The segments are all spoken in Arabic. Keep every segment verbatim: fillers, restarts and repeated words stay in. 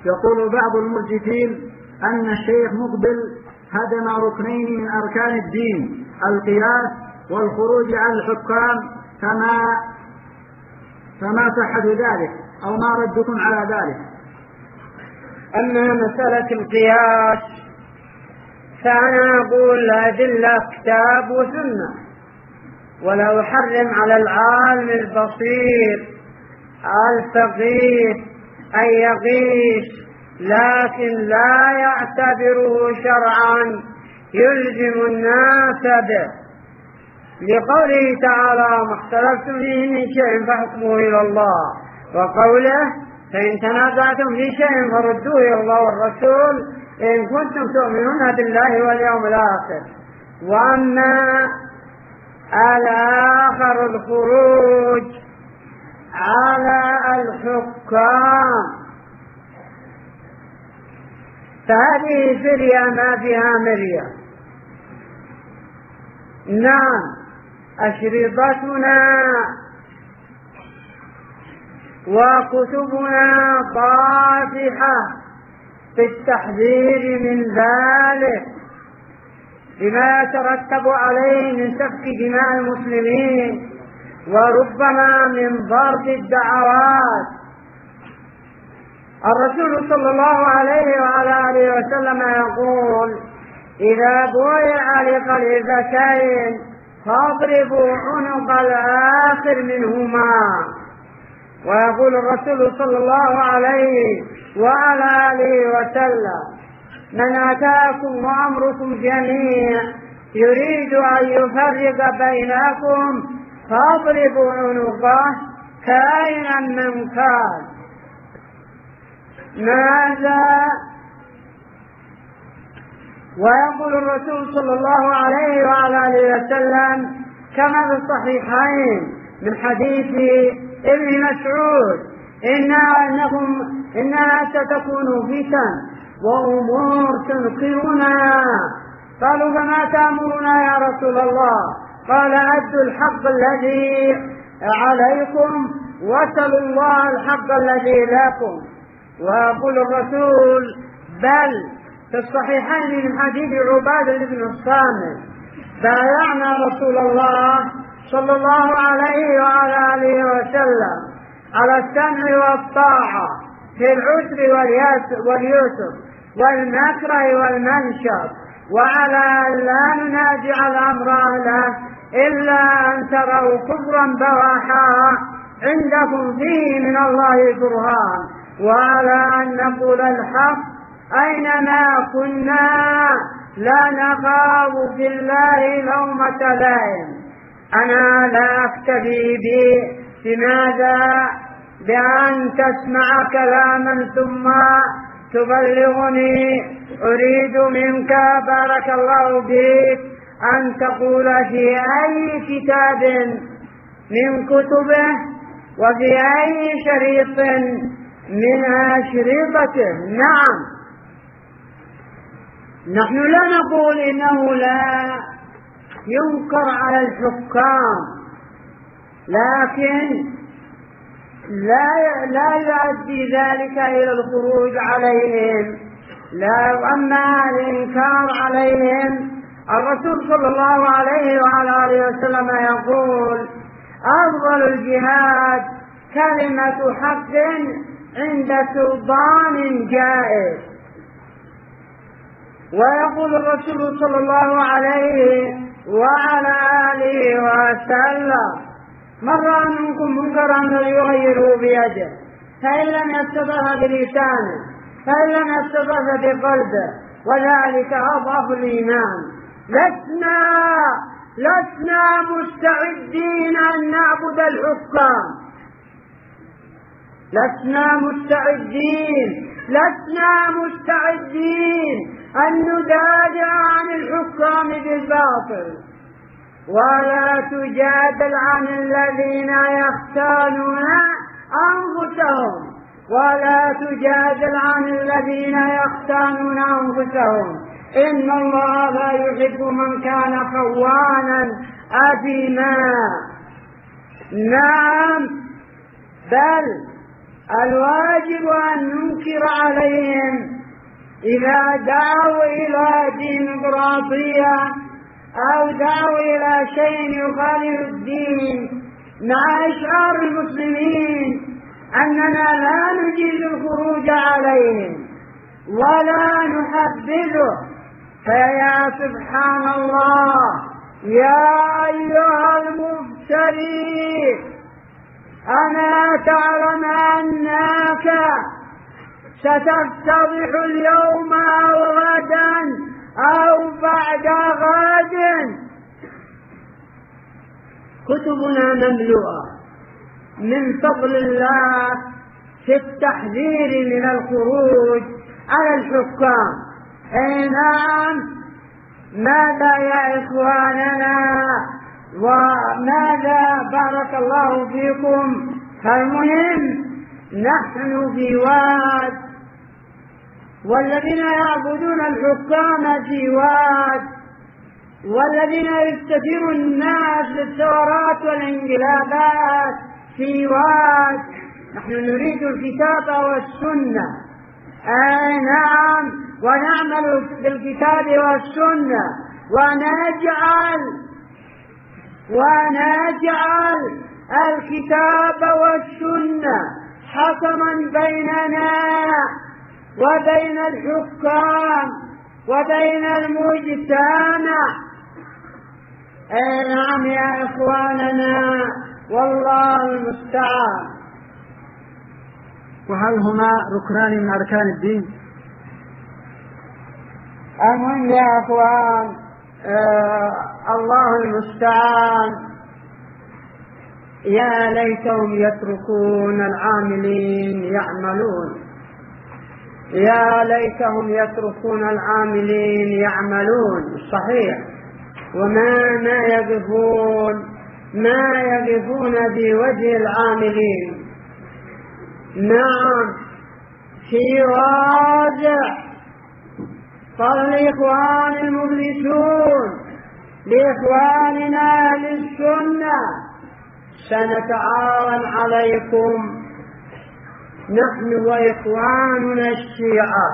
يقول بعض المرجفين أن الشيخ مقبل هدم ركنين من أركان الدين، القياس والخروج على الحكام، فما فما صحة ذلك أو ما ردكم على ذلك؟ أما مسألة القياس فأنا أقول الأدلة كتاب وسنة، ولا أحرم على العالم البصير الفقيه أن يقيس، لكن لا يعتبره شرعا يلزم الناس به، لقوله تعالى: ما اختلفتم فيه من شيء فحكمه إلى الله، وقوله: فإن تنازعتم في شيء فردوه إلى الله والرسول إن كنتم تؤمنون بالله واليوم الآخر. وأما الآخر الخروج على الحكام فهذه فرية ما فيها مرية. نعم، أشرطتنا وكتبنا قادحة في التحذير من ذلك بما يترتب عليه من سفك دماء المسلمين وربما من ضرب الدعوات. الرسول صلى الله عليه وعلى آله وسلم يقول: إذا بويع لخليفتين فاضربوا عنق الآخر منهما. ويقول الرسول صلى الله عليه وعلى آله وسلم: من أتاكم وأمركم جميع يريد أن يفرق بينكم فاضربوا عنقه كائنا من كان. ماذا؟ ويقول الرسول صلى الله عليه وعلى آله وسلم كما في الصحيحين من حديث ابن مسعود: إنها أنكم إنها ستكون فتن وأمور تنكرنا. قالوا: فما تأمرنا يا رسول الله؟ قال: أدوا الحق الذي عليكم واسألوا الله الحق الذي لكم. ويقول الرسول: بل في الصحيحين من حديث عبادة بن الصامت: بايعنا رسول الله صلى الله عليه وعلى آله وسلم على السمع والطاعة في العسر واليسر والمكره والمنشر، وعلى أن لا ننازع الأمر أهله إلا أن تروا كفرا بواحا عندكم فيه من الله برهان، وعلى أن نقول الحق أينما كنا لا نخاف في الله لومة لائم. أنا لا أكتفي به بماذا؟ بأن تسمع كلاما ثم تبلغني. أريد منك بارك الله بك أن تقول في أي كتاب من كتبه وفي أي شريط من أشرطته. نعم، نحن لا نقول إنه لا ينكر على الحكام، لكن لا لا يؤدي ذلك إلى الخروج عليهم. لا، أما الإنكار عليهم الرسول صلى الله عليه وعلى آله وسلم يقول: أفضل الجهاد كلمة حق عند سلطان جائر. ويقول الرسول صلى الله عليه وعلى آله وسلم: من رأى منكم منكرا فليغيره بيده، فإن لم يستطع بلسانه، فإن لم يستطع بقلبه، وذلك أضعف الإيمان. لسنا لسنا مستعدين أن نعبد الحكام، لسنا مستعدين لسنا مستعدين أن ندافع عن الحكام بالباطل. ولا تجادل عن الذين يختانون أنفسهم ولا تجادل عن الذين يختانون أنفسهم إن الله لا يحب من كان خوانا أثيما. نعم، بل الواجب أن ننكر عليه إذا دعوا إلى ديمقراطية أو دعوا إلى شيء يخالف الدين مع إشعار المسلمين أننا لا نجيز الخروج عليهم ولا نحبذه، فيا سبحان الله يا أيها المفتري، أما تعلم أنك ستفتضح اليوم أو غدا أو بعد غد؟ كتبنا مملوءة من فضل الله في التحذير من الخروج على الحكام. أي نعم، ماذا يا إخواننا وماذا؟ بارك الله فيكم. فالمهم نحن في واد، والذين يعبدون الحكام في واد، والذين يستثيروا الناس للثورات والانقلابات في واد. نحن نريد الكتاب والسنة، أي نعم، ونعمل بالكتاب والسنة، ونجعل ونجعل الكتاب والسنة حكما بيننا وبين الحكام وبين المجتمع. أي نعم يا إخواننا، والله المستعان. وهل هما ركنان من أركان الدين؟ المهم يا أخوان، آه الله المستعان. يا ليتهم يتركون العاملين يعملون، يا ليتهم يتركون العاملين يعملون. صحيح، وما ما يقفون ما يقفون في وجه العاملين. نعم، في واجع. قال الإخوان المفلسون لإخواننا للسنة: سنتعاون عليكم نحن وإخواننا الشيعة.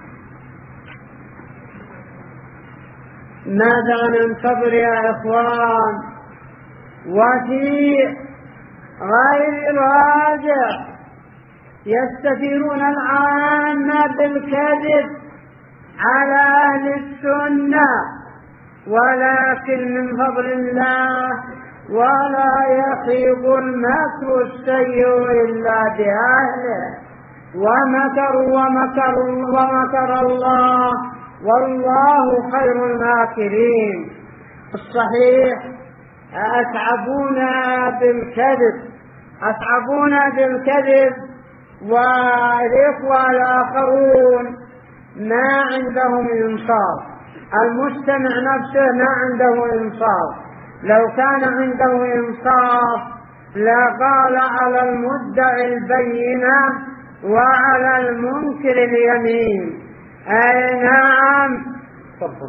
ماذا ننتظر يا إخوان؟ وفي غير راجع يستثيرون العامة بالكذب على أهل السنة، ولكن من فضل الله ولا يخيب المكر السيء إلا بأهله، ومكروا ومكروا ومكر الله والله خير الماكرين. الصحيح أتعبونا بالكذب أتعبونا بالكذب والإخوة الآخرون ما عندهم إنصاف. المستمع نفسه ما عنده إنصاف. لو كان عنده إنصاف لقال على المدعي البينة وعلى المنكر اليمين. أي نعم. تفضل.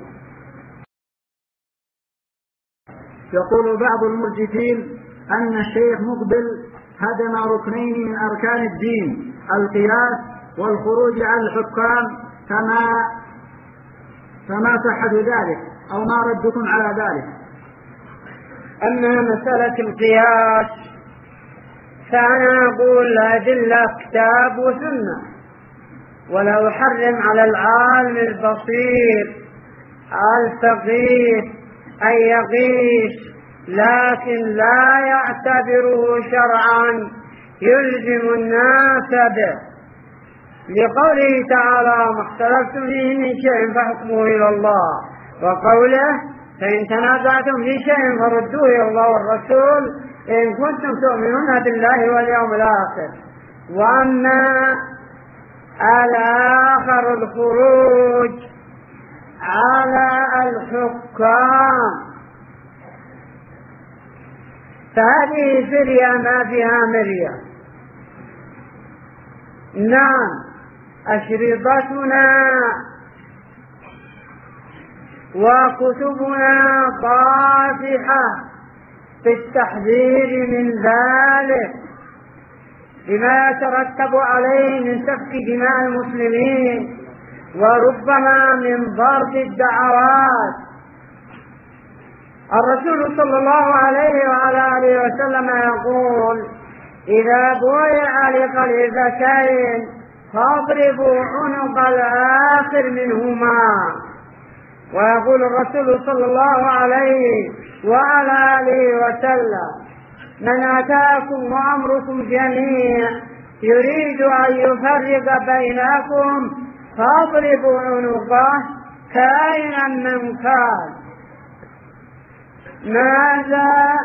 يقول بعض المرجفين أن الشيخ مقبل هدم ركنين من أركان الدين: القياس والخروج على الحكام، فما فما صحة ذلك أو ما ردكم على ذلك؟ أما مسألة القياس فأنا أقول الأدلة كتاب وسنة، ولا أحرم على العالم البصير الفقيه أن يقيس، لكن لا يعتبره شرعا يلزم الناس به، لقوله تعالى: ما اختلفتم فيه من شيء فحكمه إلى الله، وقوله: فإن تنازعتم في شيء فردوه إلى الله والرسول إن كنتم تؤمنون بالله واليوم الآخر. وأما الآخر الخروج على الحكام فهذه فرية ما فيها مرية. نعم، أشرطتنا وكتبنا قاطعة في التحذير من ذلك بما يترتب عليه من سفك دماء المسلمين وربما من ضرب الدعوات. الرسول صلى الله عليه وعلى آله وسلم يقول: إذا بويع لخليفتين فاضربوا عنق الآخر منهما. ويقول الرسول صلى الله عليه وعلى آله وسلم: من أتاكم وأمركم جميع يريد أن يفرق بينكم فاضربوا عنقه كائنا من كان. ماذا؟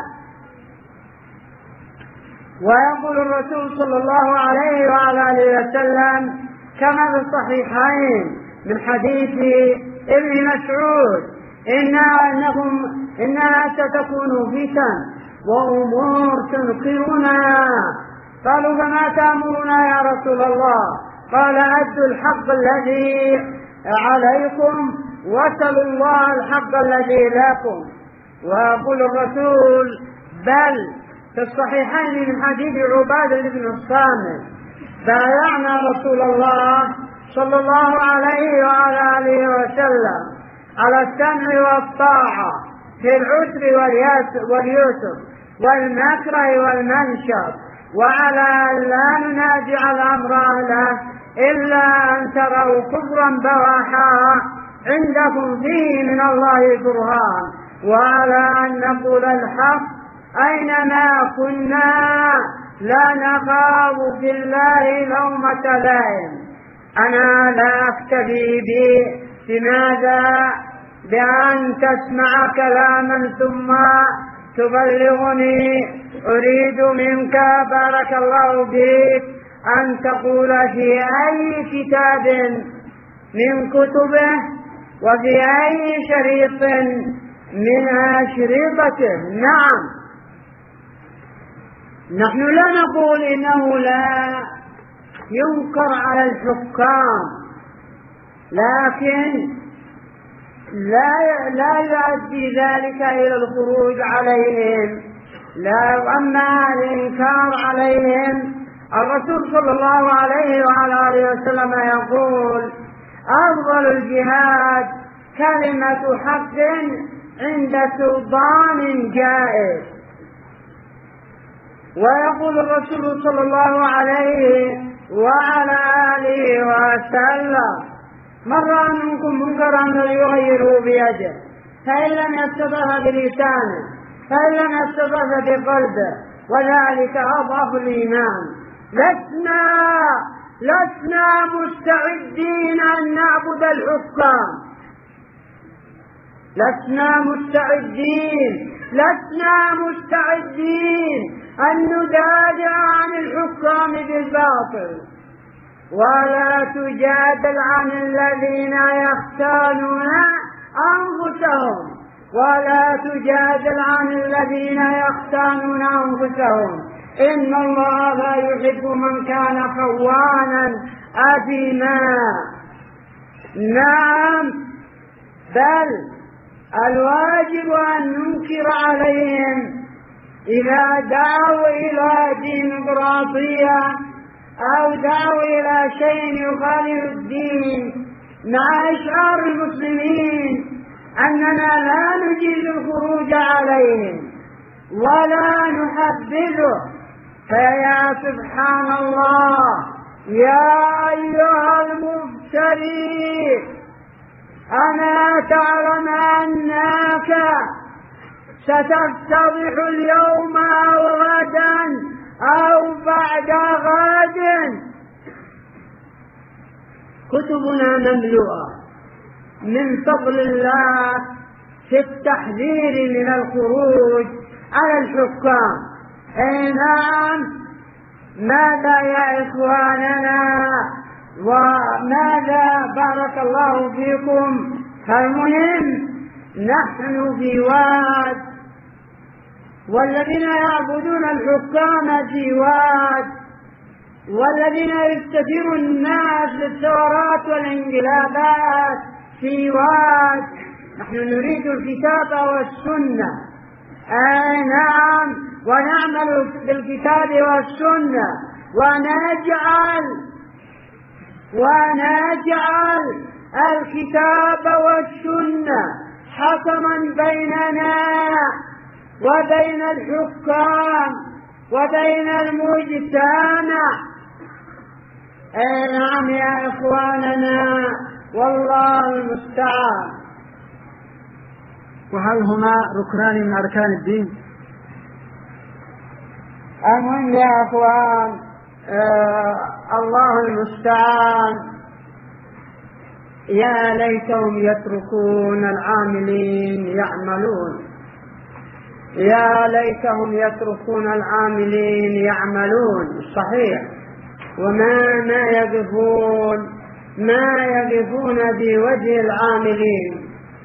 ويقول الرسول صلى الله عليه وعلى آله وسلم كما في الصحيحين من حديث ابن مسعود: إنها أنكم إنها ستكون فتن وأمور تنكرونها. قالوا: فما تأمرنا يا رسول الله؟ قال: أدوا الحق الذي عليكم واسألوا الله الحق الذي لكم. ويقول الرسول: بل في الصحيحين من حديث عبادة بن الصامت: بايعنا رسول الله صلى الله عليه وعلى آله وسلم على السمع والطاعة في العسر واليسر والمكره والمنشط، وعلى أن لا ننازع الأمر أهله إلا أن تروا كفرا بواحا عندكم فيه من الله برهان، وعلى أن نقول الحق أينما كنا لا نخاف في الله لومة لائم. أنا لا أكتفي به بماذا؟ بأن تسمع كلاما ثم تبلغني. أريد منك بارك الله بك أن تقول في أي كتاب من كتبه وفي أي شريط من أشرطته. نعم، نحن لا نقول إنه لا ينكر على الحكام، لكن لا لا يؤدي ذلك إلى الخروج عليهم. لا، أما الإنكار عليهم الرسول صلى الله عليه وعلى آله وسلم يقول: أفضل الجهاد كلمة حق عند سلطان جائر. ويقول الرسول صلى الله عليه وعلى آله وسلم: من رأى منكم منكرا فليغيره بيده، فإن لم يستطع بلسانه، فإن لم يستطع بقلبه، وذلك أضعف الإيمان. لسنا لسنا مستعدين أن نعبد الحكام، لسنا مستعدين لسنا مستعدين أن ندافع عن الحكام بالباطل. ولا تجادل عن الذين يختانون أنفسهم ولا تجادل عن الذين يختانون أنفسهم إن الله لا يحب من كان خوانا أثيما. نعم، بل الواجب أن ننكر عليهم إذا دعوا إلى ديمقراطية أو دعوا إلى شيء يخالف الدين، مع إشعار المسلمين أننا لا نجيز الخروج عليهم ولا نحبذه. فيا سبحان الله، يا أيها المفتري، أنا تعلم أنك ستفتضح اليوم أو غدا أو بعد غد. كتبنا مملوءة من فضل الله في التحذير من الخروج على الحكام. أي نعم، ماذا يا إخواننا وماذا بارك الله فيكم؟ فالمهم نحن في واد، والذين يعبدون الحكام في واد، والذين يستثير الناس للثورات والانقلابات في واد. نحن نريد الكتاب والسنة، أي نعم، ونعمل بالكتاب والسنة، ونجعل ونجعل الكتاب والسنة حكما بيننا وبين الحكام وبين المجتمع. اي نعم يا اخواننا، والله المستعان. وهل هما ركنان من أركان الدين؟ المهم يا اخوان، آه الله المستعان. يا ليتهم يتركون العاملين يعملون، يا ليتهم يتركون العاملين يعملون. صحيح، وما ما يقفون ما يقفون بوجه العاملين.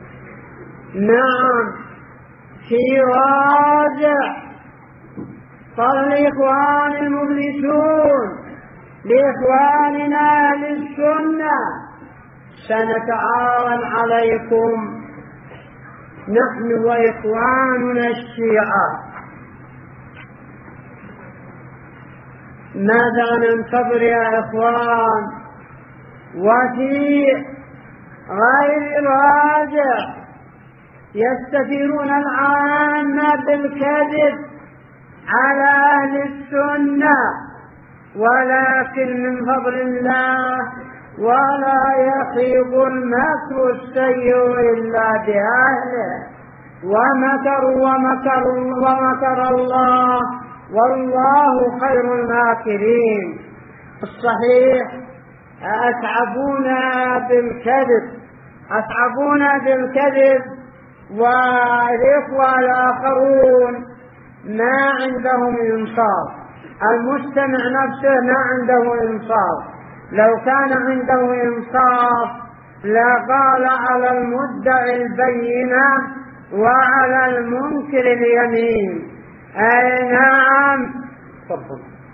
نعم، في واجع فالإخوان المبلسون لإخواننا أهل السنة سنتعاون عليكم نحن وإخواننا الشيعة. ماذا ننتظر يا إخوان؟ وفي غير الواجع يستثيرون العامة بالكذب على أهل السنة، ولكن من فضل الله ولا يخيب المكر السيء إلا بأهله، ومكروا ومكروا ومكر الله والله خير الماكرين. الصحيح أتعبونا بالكذب أتعبونا بالكذب والإخوة الآخرون ما عندهم إنصاف. المستمع نفسه ما عنده إنصاف. لو كان عنده إنصاف لقال على المدعي البينة وعلى المنكر اليمين. أي نعم. تفضل.